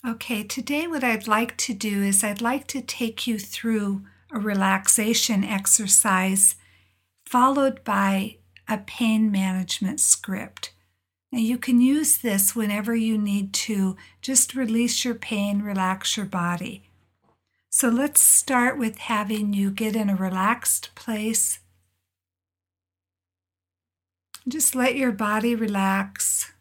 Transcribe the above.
Okay, today what I'd like to do is I'd like to take you through a relaxation exercise followed by a pain management script. Now you can use this whenever you need to just release your pain, relax your body. So let's start with having you get in a relaxed place. Just let your body relax.